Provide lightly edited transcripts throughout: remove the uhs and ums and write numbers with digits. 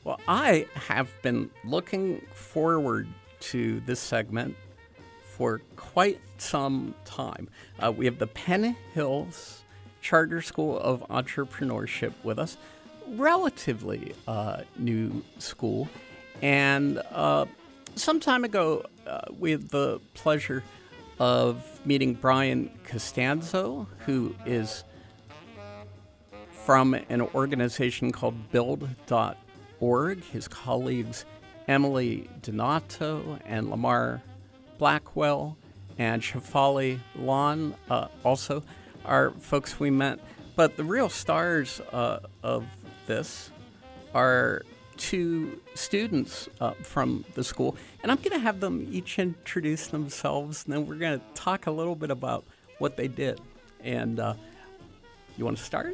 Well, I have been looking forward to this segment for quite some time. We have the Penn Hills Charter School of Entrepreneurship with us, relatively new school. And some time ago, we had the pleasure of meeting Brian Costanzo, who is from an organization called Build.org. His colleagues Emily Donato and Lamar Blackwell and Shafali Lon also are folks we met. But the real stars of this are two students from the school. And I'm going to have them each introduce themselves, and then we're going to talk a little bit about what they did. And you want to start?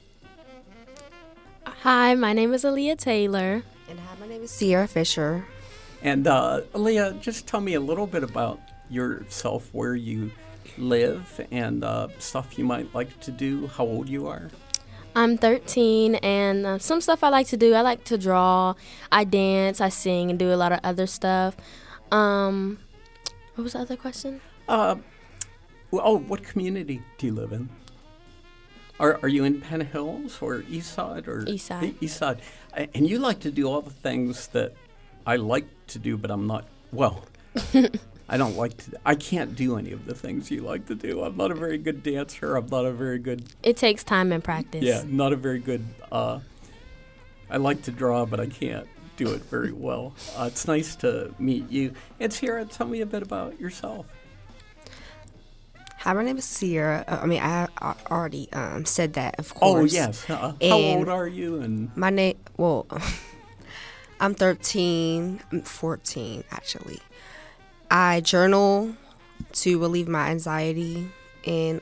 Hi, my name is Aaliyah Taylor. And hi, my name is Sierra Fisher. And Aaliyah, just tell me a little bit about yourself, where you live, and stuff you might like to do, how old you are. I'm 13, and some stuff I like to do. I like to draw, I dance, I sing, and do a lot of other stuff. What was the other question? What community do you live in? Are you in Penn Hills or East Side? East Side. East Side. And you like to do all the things that I like to do, but I'm not, well, I don't like to. I can't do any of the things you like to do. I'm not a very good dancer. I'm not a very good. It takes time and practice. Yeah, not a very good. I like to draw, but I can't do it very well. It's nice to meet you. And Sierra, tell me a bit about yourself. Hi, my name is Sierra. I already said that, of course. Oh, yes. How old are you? And my name, I'm 13. I'm 14, actually. I journal to relieve my anxiety, and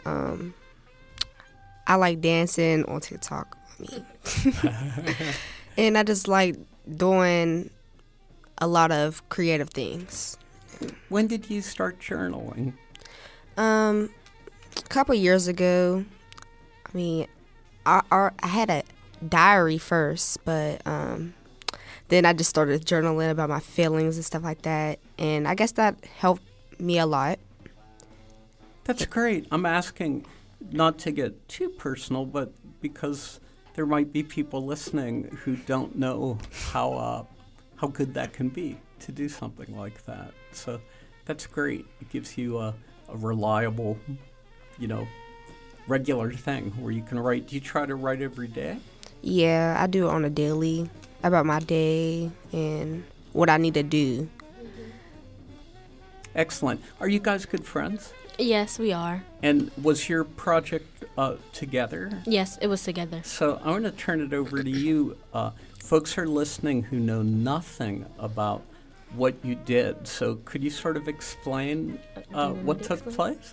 I like dancing on TikTok. And I just like doing a lot of creative things. When did you start journaling? A couple years ago. I had a diary first, but then I just started journaling about my feelings and stuff like that, and I guess that helped me a lot. That's great. I'm asking not to get too personal, but because there might be people listening who don't know how good that can be to do something like that. So that's great. It gives you a reliable, regular thing where you can write. Do you try to write every day? Yeah, I do it on a daily, about my day and what I need to do. Excellent. Are you guys good friends? Yes, we are. And was your project together? Yes, it was together. So I want to turn it over to you. Folks are listening who know nothing about what you did. So could you sort of explain what took place?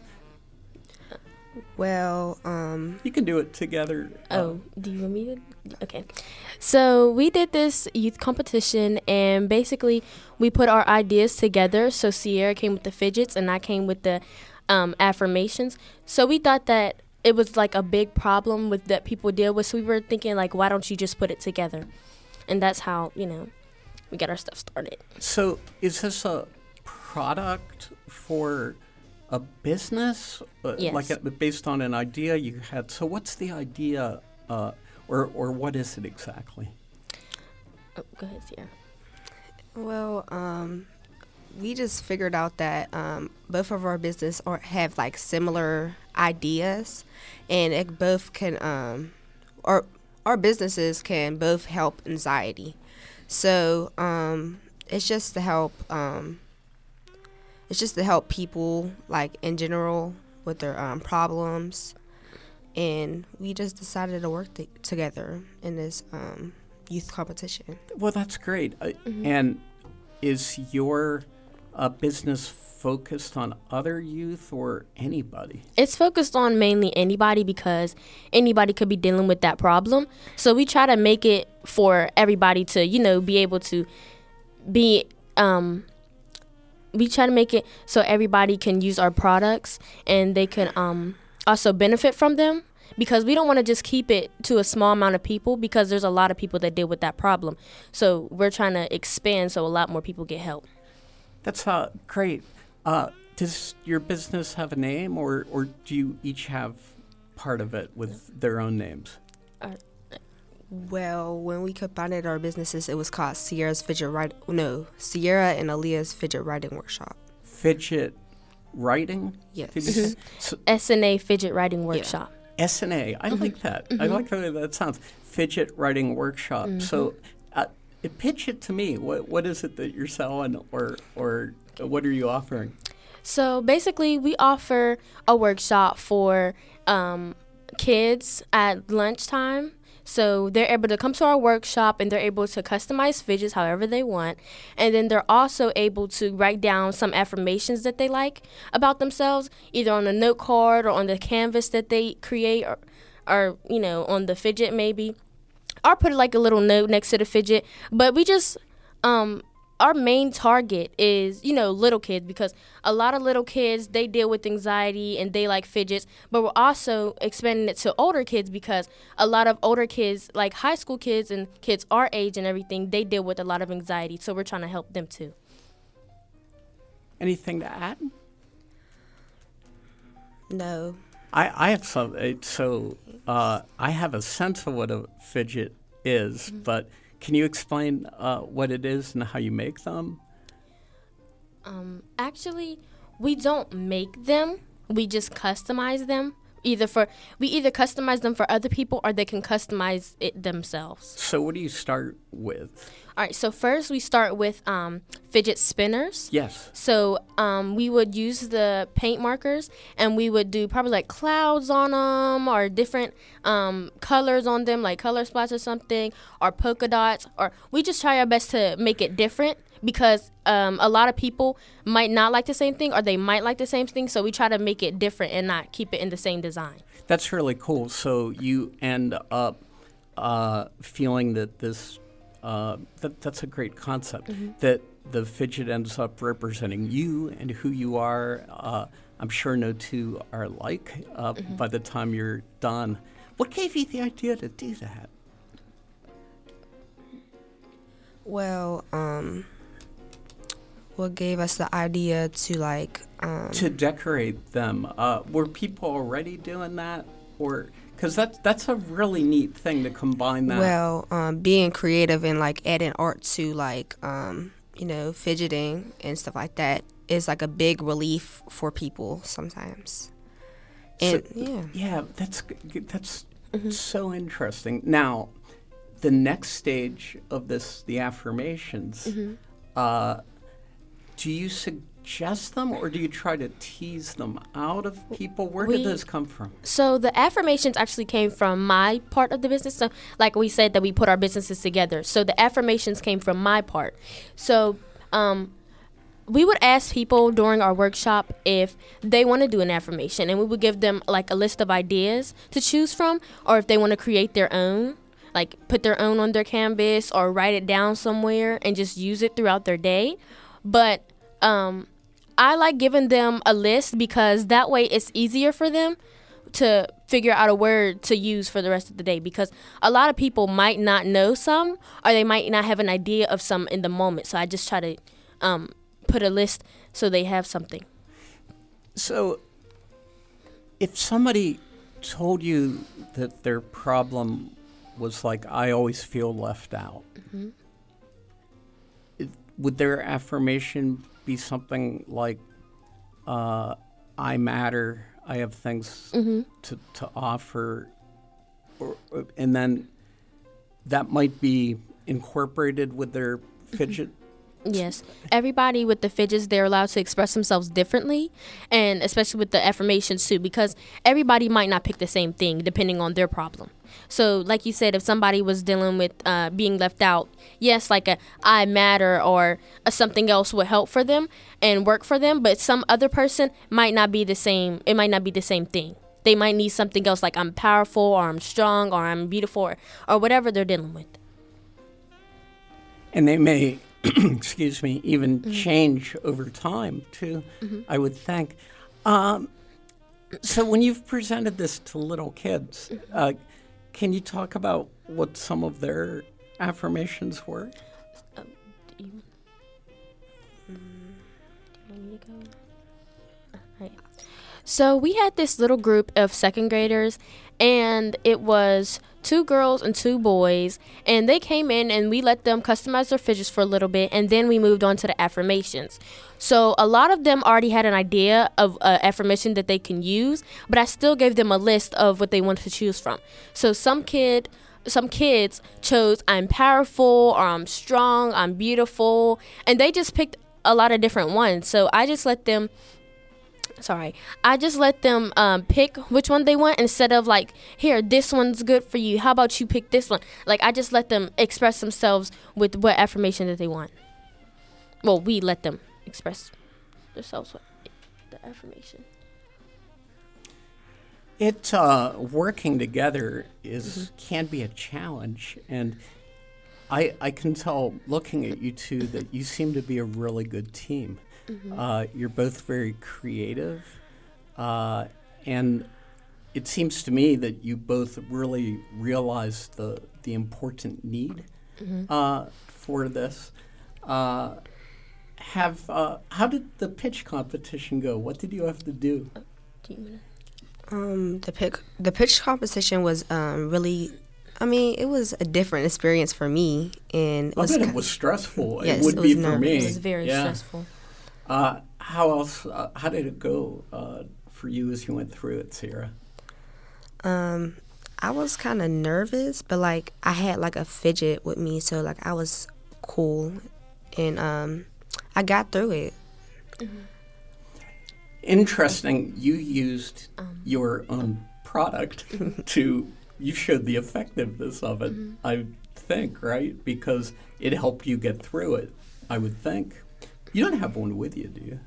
Well, you can do it together. Do you want me to? Okay. So we did this youth competition, and basically we put our ideas together. So Sierra came with the fidgets, and I came with the affirmations. So we thought that it was like a big problem with that people deal with. So we were thinking, like, why don't you just put it together? And that's how, we got our stuff started. So is this a product for a business? Yes. Like based on an idea you had? So what's the idea, or what is it exactly? Oh, go ahead, Sierra. Well, we just figured out that both of our business have like similar ideas, and it both can our businesses can both help anxiety. So it's just to help people, like, in general with their problems, and we just decided to work together in this youth competition. Well, that's great. And is your business focused on other youth or anybody? It's focused on mainly anybody, because anybody could be dealing with that problem. So we try to make it for everybody to, be able to be, we try to make it so everybody can use our products and they can also benefit from them. because we don't want to just keep it to a small amount of people, because there's a lot of people that deal with that problem. So we're trying to expand so a lot more people get help. That's great. Does your business have a name, or do you each have part of it with their own names? Well, when we combined our businesses, it was called Sierra and Aaliyah's Fidget Writing Workshop. Fidget writing? Yes. Did you say? So, SNA Fidget Writing Workshop. SNA. I like that. I like the way that sounds. Fidget Writing Workshop. So pitch it to me. What is it that you're selling, or what are you offering? So basically, we offer a workshop for kids at lunchtime. So they're able to come to our workshop and they're able to customize fidgets however they want. And then they're also able to write down some affirmations that they like about themselves, either on a note card or on the canvas that they create, or on the fidget maybe. Or put like a little note next to the fidget. But we just our main target is, little kids, because a lot of little kids, they deal with anxiety and they like fidgets. But we're also expanding it to older kids, because a lot of older kids, like high school kids and kids our age and everything, they deal with a lot of anxiety. So we're trying to help them too. Anything to add? No. I have some. I have a sense of what a fidget is, but can you explain what it is and how you make them? Actually, we don't make them. We just customize them. We either customize them for other people, or they can customize it themselves. So what do you start with? All right, so first we start with fidget spinners. Yes. So we would use the paint markers, and we would do probably like clouds on them, or different colors on them, like color spots or something, or polka dots. Or we just try our best to make it different, because a lot of people might not like the same thing, or they might like the same thing. So we try to make it different and not keep it in the same design. That's really cool. So you end up feeling that this that's a great concept, that the fidget ends up representing you and who you are. I'm sure no two are alike by the time you're done. What gave you the idea to do that? Well, what gave us the idea to to decorate them? Were people already doing that, or because that's a really neat thing to combine that? Well, being creative and adding art to fidgeting and stuff like that is like a big relief for people sometimes. And that's so interesting. Now, the next stage of this, the affirmations. Do you suggest them, or do you try to tease them out of people? Where did those come from? So the affirmations actually came from my part of the business. So like we said, that we put our businesses together. So the affirmations came from my part. So we would ask people during our workshop if they want to do an affirmation, and we would give them like a list of ideas to choose from, or if they want to create their own, like put their own on their canvas or write it down somewhere and just use it throughout their day. But I like giving them a list, because that way it's easier for them to figure out a word to use for the rest of the day, because a lot of people might not know some, or they might not have an idea of some in the moment. So I just try to put a list so they have something. So if somebody told you that their problem was like, I always feel left out, would their affirmation be something like, I matter, I have things to offer, and then that might be incorporated with their fidget? Yes. Everybody with the fidgets, they're allowed to express themselves differently, and especially with the affirmations too, because everybody might not pick the same thing depending on their problem. So like you said, if somebody was dealing with being left out, yes, like a I matter or something else would help for them and work for them, but some other person might not be the same. It might not be the same thing. They might need something else, like I'm powerful, or I'm strong, or I'm beautiful, or whatever they're dealing with. And they may excuse me, even change over time too, I would think. So when you've presented this to little kids, can you talk about what some of their affirmations were? Do you want me to go? All right. So we had this little group of second graders, and it was 2 girls and 2 boys, and they came in and we let them customize their fidgets for a little bit, and then we moved on to the affirmations. So a lot of them already had an idea of an affirmation that they can use, but I still gave them a list of what they wanted to choose from. So some kids chose I'm powerful, or I'm strong, I'm beautiful, and they just picked a lot of different ones. So I just let them pick which one they want, instead of like, here, this one's good for you, how about you pick this one. Like, I just let them express themselves with what affirmation that they want. Well, we let them express themselves with the affirmation. Working together can be a challenge, and I can tell looking at you two that you seem to be a really good team. You're both very creative, and it seems to me that you both really realize the important need for this. How did the pitch competition go? What did you have to do? The pitch competition was really. I mean, it was a different experience for me, and it was stressful. Yes, it would be nervous. for me. It was very stressful. How else? How did it go for you as you went through it, Sierra? I was kind of nervous, but like I had like a fidget with me, so like I was cool, and I got through it. Interesting. You used your own product to. You showed the effectiveness of it. I think, right? Because it helped you get through it. I would think. You don't have one with you, do you?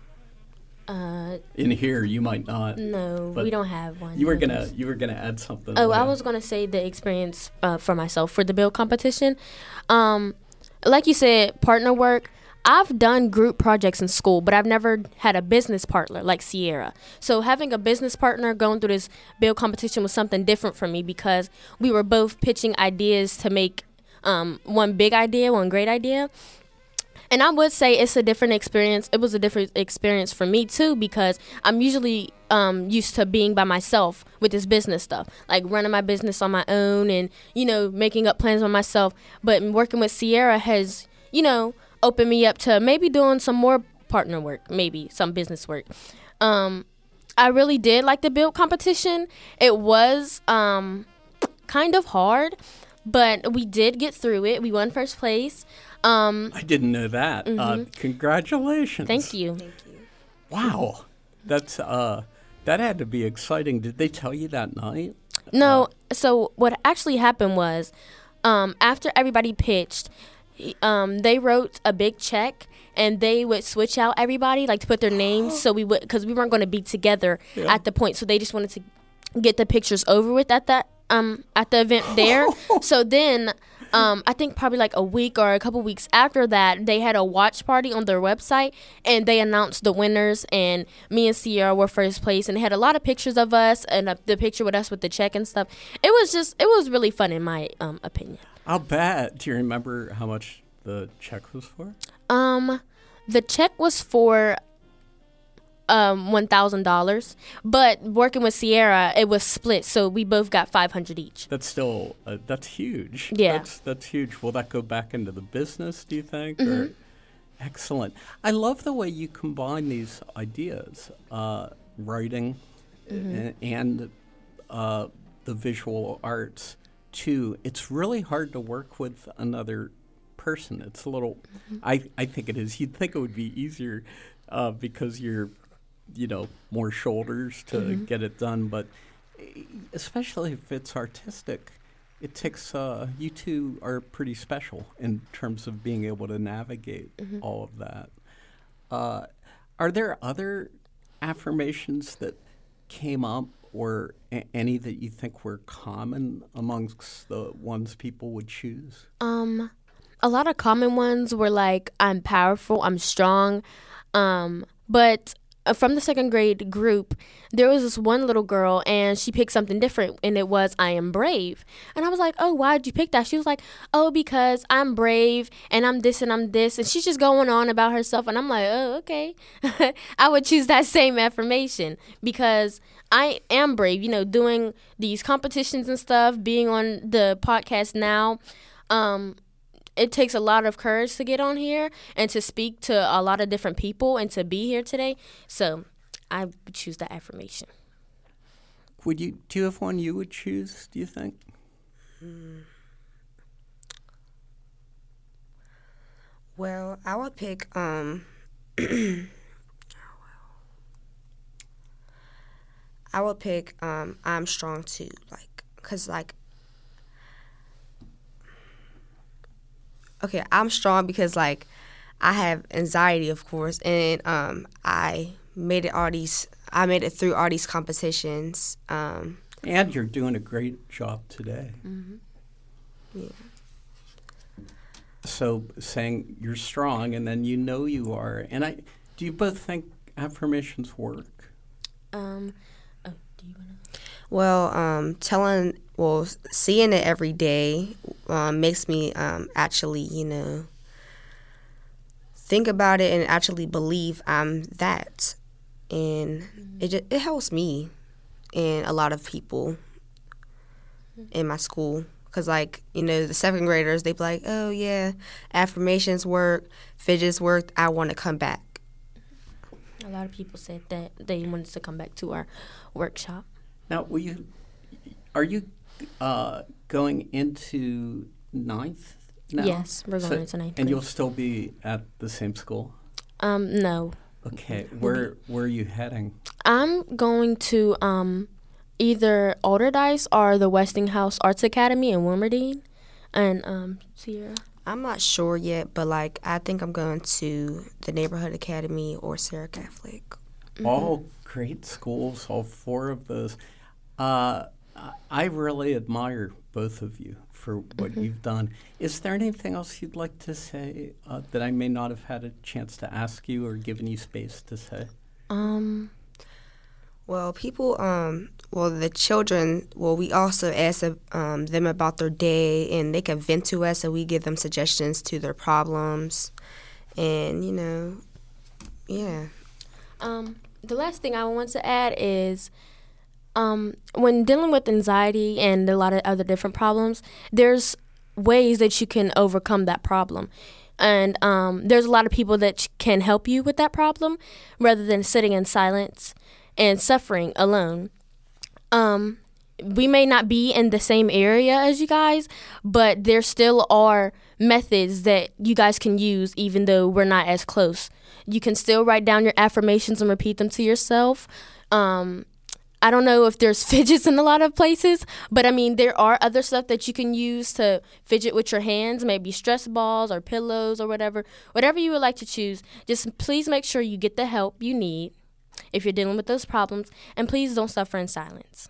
In here, you might not. No, we don't have one. You were gonna add something. Oh, I was gonna say the experience for myself for the build competition. Like you said, partner work. I've done group projects in school, but I've never had a business partner like Sierra. So having a business partner going through this build competition was something different for me, because we were both pitching ideas to make one big idea, one great idea. And I would say it's a different experience. It was a different experience for me, too, because I'm usually used to being by myself with this business stuff, like running my business on my own and, making up plans by myself. But working with Sierra has, opened me up to maybe doing some more partner work, maybe some business work. I really did like the build competition. It was kind of hard, but we did get through it. We won first place. I didn't know that. Congratulations. Thank you. Wow. That's that had to be exciting. Did they tell you that night? No. So what actually happened was, after everybody pitched, they wrote a big check, and they would switch out everybody, like to put their names, so we would, because we weren't going to be together at the point. So they just wanted to get the pictures over with at the event there. So then, I think probably like a week or a couple weeks after that, they had a watch party on their website, and they announced the winners, and me and Sierra were first place, and they had a lot of pictures of us, and the picture with us with the check and stuff. It was really fun in my opinion. I'll bet. Do you remember how much the check was for? The check was for $1,000, but working with Sierra, it was split, so we both got $500 each. That's still that's huge. Yeah, that's huge. Will that go back into the business, do you think? Or? Excellent. I love the way you combine these ideas, writing and the visual arts too. It's really hard to work with another person. It's a little. I think it is. You'd think it would be easier because you're. More shoulders to get it done, but especially if it's artistic, it takes, you two are pretty special in terms of being able to navigate all of that. Are there other affirmations that came up, or any that you think were common amongst the ones people would choose? A lot of common ones were like, I'm powerful, I'm strong, but from the second grade group, there was this one little girl, and she picked something different, and it was "I am brave." And I was like, "Oh, why did you pick that?" She was like, "Oh, because I'm brave, and I'm this, and I'm this," and she's just going on about herself. And I'm like, "Oh, okay." I would choose that same affirmation because I am brave. Doing these competitions and stuff, being on the podcast now. It takes a lot of courage to get on here and to speak to a lot of different people and to be here today. So I would choose that affirmation. Do you have one you would choose, do you think? Well, I would pick I would pick I'm strong too, cuz okay, I'm strong because I have anxiety, of course, and I made it through all these competitions. And you're doing a great job today. Mm-hmm. Yeah. So saying you're strong and then you are. And do you both think affirmations work? Do you want to? Well, seeing it every day makes me actually, think about it and actually believe I'm that. And it helps me and a lot of people in my school. Because, the second graders, they be like, "Oh, yeah, affirmations work, fidgets work, I want to come back." A lot of people said that they wanted to come back to our workshop. Now, are you going into ninth now? Yes, we're going into ninth grade. And you'll still be at the same school? No. Okay. Where are you heading? I'm going to either Alderdice or the Westinghouse Arts Academy in Wilmerdine. And Sierra? I'm not sure yet, but I think I'm going to the Neighborhood Academy or Sarah Catholic. Mm-hmm. All great schools, all four of those. I really admire both of you for what you've done. Is there anything else you'd like to say that I may not have had a chance to ask you or given you space to say? Well, the children, we also ask them about their day, and they can vent to us, and we give them suggestions to their problems. And, yeah. The last thing I want to add is when dealing with anxiety and a lot of other different problems, there's ways that you can overcome that problem. And there's a lot of people that can help you with that problem rather than sitting in silence and suffering alone. We may not be in the same area as you guys, but there still are methods that you guys can use even though we're not as close. You can still write down your affirmations and repeat them to yourself. I don't know if there's fidgets in a lot of places, but there are other stuff that you can use to fidget with your hands, maybe stress balls or pillows or whatever you would like to choose. Just please make sure you get the help you need if you're dealing with those problems, and please don't suffer in silence.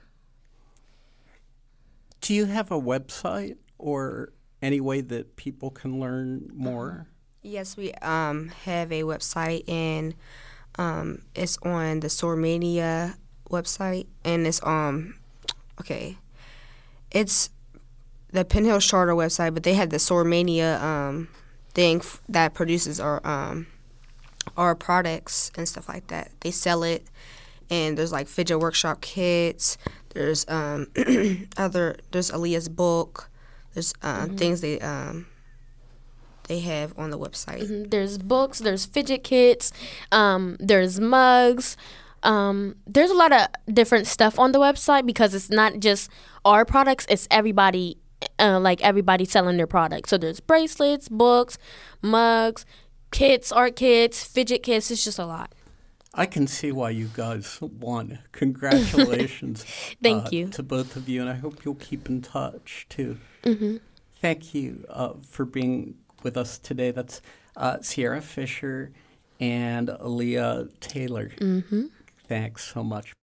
Do you have a website or any way that people can learn more? Yes, we have a website, and it's on the Sormania website, and it's the Penn Hills Charter website, but they have the Sormania thing that produces our products and stuff like that. They sell it, and there's fidget workshop kits. There's there's Aaliyah's book. There's things they have on the website. Mm-hmm. There's books. There's fidget kits. There's mugs. There's a lot of different stuff on the website because it's not just our products. It's everybody, everybody selling their products. So there's bracelets, books, mugs, kits, art kits, fidget kits. It's just a lot. I can see why you guys won. Congratulations. Thank you. To both of you, and I hope you'll keep in touch, too. Mm-hmm. Thank you for being with us today. That's Sierra Fisher and Aaliyah Taylor. Mm-hmm. Thanks so much.